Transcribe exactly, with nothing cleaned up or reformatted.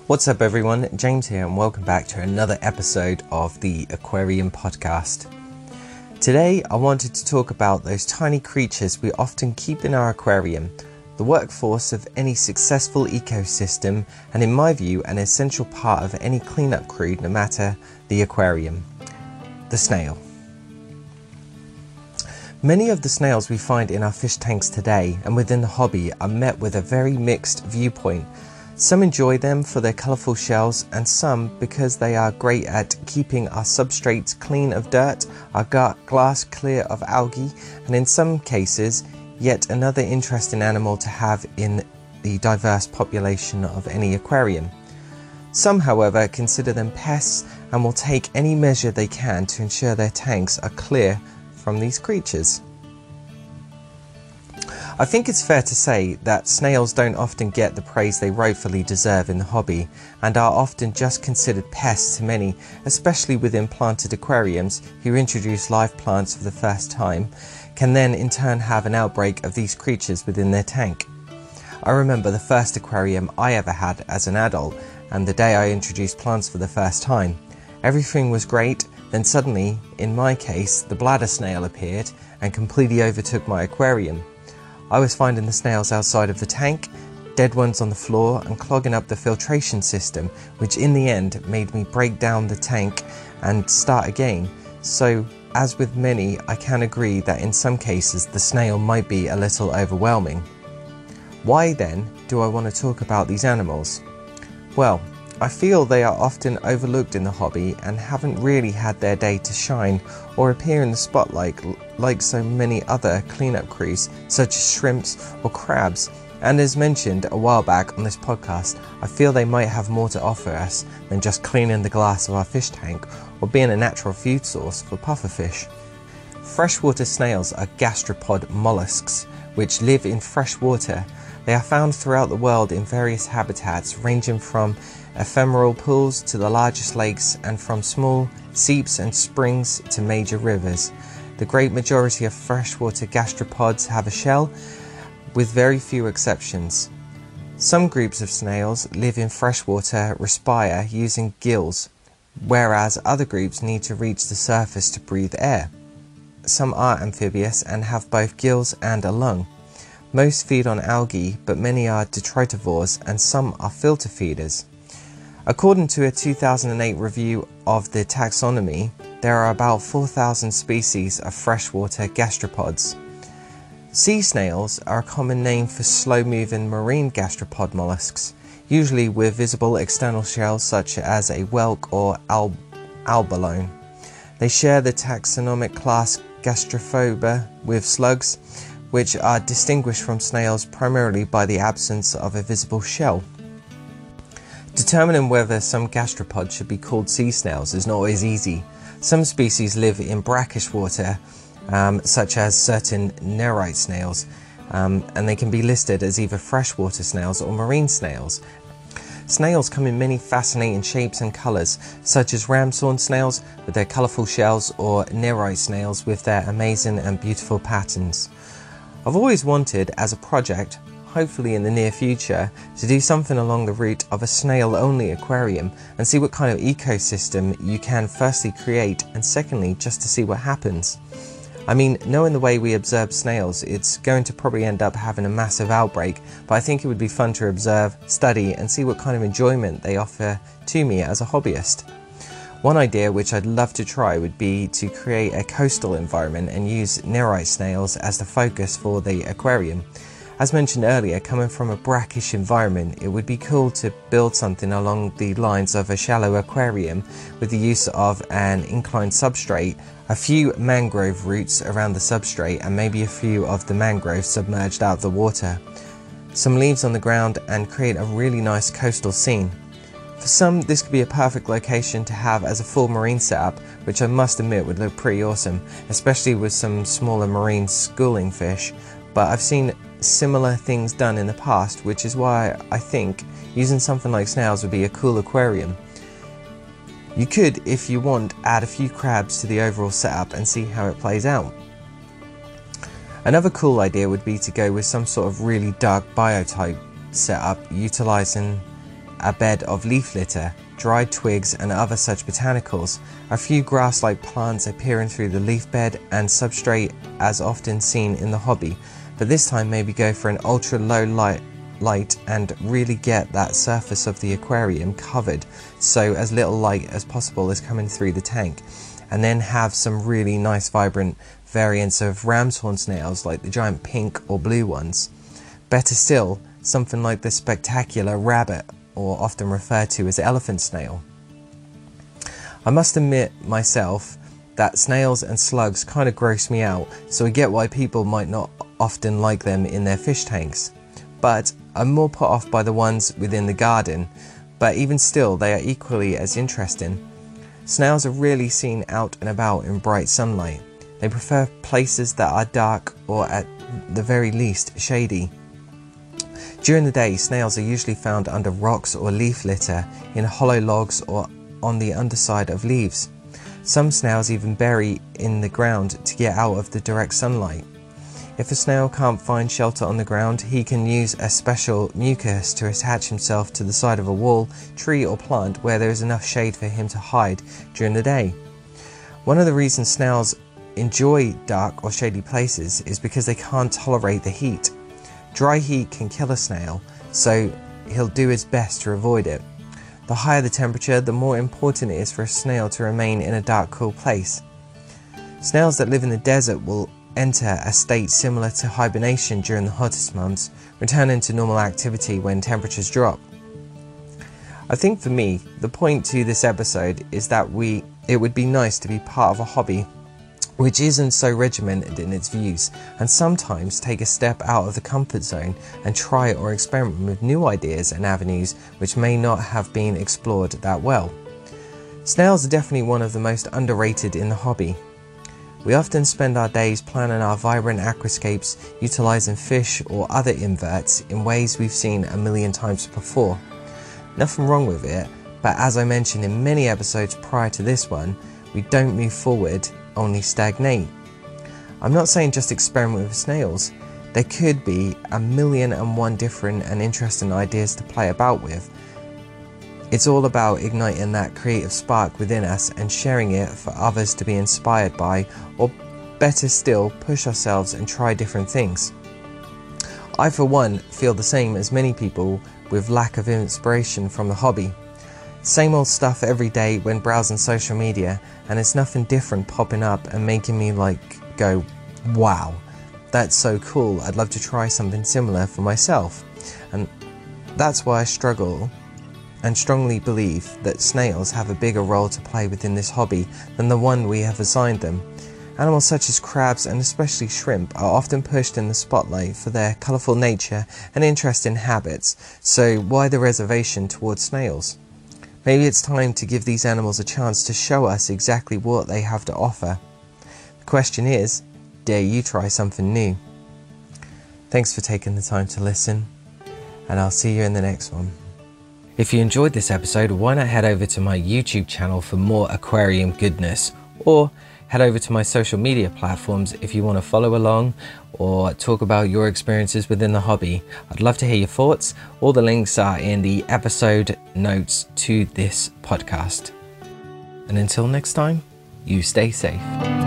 What's up everyone, James here and welcome back to another episode of the Aquarium Podcast. Today I wanted to talk about those tiny creatures we often keep in our aquarium, the workforce of any successful ecosystem, and in my view an essential part of any cleanup crew no matter the aquarium, the snail. Many of the snails we find in our fish tanks today and within the hobby are met with a very mixed viewpoint. Some enjoy them for their colourful shells, and some because they are great at keeping our substrates clean of dirt, our glass clear of algae, and in some cases yet another interesting animal to have in the diverse population of any aquarium. Some, however, consider them pests and will take any measure they can to ensure their tanks are clear from these creatures. I think it's fair to say that snails don't often get the praise they rightfully deserve in the hobby and are often just considered pests to many, especially within planted aquariums who introduce live plants for the first time, can then in turn have an outbreak of these creatures within their tank. I remember the first aquarium I ever had as an adult, and the day I introduced plants for the first time. Everything was great, then suddenly, in my case, the bladder snail appeared and completely overtook my aquarium. I was finding the snails outside of the tank, dead ones on the floor, and clogging up the filtration system, which in the end made me break down the tank and start again. So, as with many, I can agree that in some cases the snail might be a little overwhelming. Why then do I want to talk about these animals? Well, I feel they are often overlooked in the hobby and haven't really had their day to shine or appear in the spotlight like so many other cleanup crews such as shrimps or crabs, and as mentioned a while back on this podcast, I feel they might have more to offer us than just cleaning the glass of our fish tank or being a natural food source for pufferfish. Freshwater snails are gastropod mollusks which live in fresh water. They are found throughout the world in various habitats ranging from ephemeral pools to the largest lakes, and from small seeps and springs to major rivers. The great majority of freshwater gastropods have a shell, with very few exceptions. Some groups of snails live in freshwater respire using gills, whereas other groups need to reach the surface to breathe air. Some are amphibious and have both gills and a lung. Most feed on algae, but many are detritivores and some are filter feeders. According to a two thousand eight review of the taxonomy, there are about four thousand species of freshwater gastropods. Sea snails are a common name for slow-moving marine gastropod mollusks, usually with visible external shells such as a whelk or al albalone. They share the taxonomic class Gastrophoba with slugs, which are distinguished from snails primarily by the absence of a visible shell. Determining whether some gastropods should be called sea snails is not always easy. Some species live in brackish water, um, such as certain nerite snails, um, and they can be listed as either freshwater snails or marine snails. Snails come in many fascinating shapes and colours, such as ramshorn snails with their colourful shells or nerite snails with their amazing and beautiful patterns. I've always wanted, as a project, hopefully in the near future, to do something along the route of a snail-only aquarium and see what kind of ecosystem you can firstly create and secondly just to see what happens. I mean, knowing the way we observe snails, it's going to probably end up having a massive outbreak, but I think it would be fun to observe, study and see what kind of enjoyment they offer to me as a hobbyist. One idea which I'd love to try would be to create a coastal environment and use nerite snails as the focus for the aquarium. As mentioned earlier, coming from a brackish environment, it would be cool to build something along the lines of a shallow aquarium with the use of an inclined substrate, a few mangrove roots around the substrate and maybe a few of the mangroves submerged out of the water, some leaves on the ground, and create a really nice coastal scene. For some, this could be a perfect location to have as a full marine setup, which I must admit would look pretty awesome, especially with some smaller marine schooling fish, but I've seen similar things done in the past, which is why I think using something like snails would be a cool aquarium. You could, if you want, add a few crabs to the overall setup and see how it plays out. Another cool idea would be to go with some sort of really dark biotype setup, utilising a bed of leaf litter, dried twigs and other such botanicals. A few grass-like plants appearing through the leaf bed and substrate as often seen in the hobby, but this time maybe go for an ultra low light light and really get that surface of the aquarium covered so as little light as possible is coming through the tank, and then have some really nice vibrant variants of ram's horn snails like the giant pink or blue ones. Better still, something like the spectacular rabbit, or often referred to as elephant snail. I must admit myself that snails and slugs kind of gross me out, so I get why people might not often like them in their fish tanks. But I'm more put off by the ones within the garden, but even still they are equally as interesting. Snails are rarely seen out and about in bright sunlight. They prefer places that are dark or at the very least shady. During the day, snails are usually found under rocks or leaf litter, in hollow logs or on the underside of leaves. Some snails even bury in the ground to get out of the direct sunlight. If a snail can't find shelter on the ground, he can use a special mucus to attach himself to the side of a wall, tree or plant where there is enough shade for him to hide during the day. One of the reasons snails enjoy dark or shady places is because they can't tolerate the heat. Dry heat can kill a snail, so he'll do his best to avoid it. The higher the temperature, the more important it is for a snail to remain in a dark, cool place. Snails that live in the desert will enter a state similar to hibernation during the hottest months, returning to normal activity when temperatures drop. I think for me, the point to this episode is that we it would be nice to be part of a hobby which isn't so regimented in its views, and sometimes take a step out of the comfort zone and try or experiment with new ideas and avenues which may not have been explored that well. Snails are definitely one of the most underrated in the hobby. We often spend our days planning our vibrant aquascapes, utilising fish or other inverts in ways we've seen a million times before. Nothing wrong with it, but as I mentioned in many episodes prior to this one, we don't move forward, only stagnate. I'm not saying just experiment with snails. There could be a million and one different and interesting ideas to play about with. It's all about igniting that creative spark within us and sharing it for others to be inspired by, or better still, push ourselves and try different things. I for one feel the same as many people with lack of inspiration from the hobby. Same old stuff every day when browsing social media, and it's nothing different popping up and making me like go, wow, that's so cool, I'd love to try something similar for myself. And that's why I struggle and strongly believe that snails have a bigger role to play within this hobby than the one we have assigned them. Animals such as crabs and especially shrimp are often pushed in the spotlight for their colourful nature and interesting habits, so why the reservation towards snails? Maybe it's time to give these animals a chance to show us exactly what they have to offer. The question is, dare you try something new? Thanks for taking the time to listen, and I'll see you in the next one. If you enjoyed this episode, why not head over to my YouTube channel for more aquarium goodness, or head over to my social media platforms if you want to follow along or talk about your experiences within the hobby. I'd love to hear your thoughts. All the links are in the episode notes to this podcast. And until next time, you stay safe.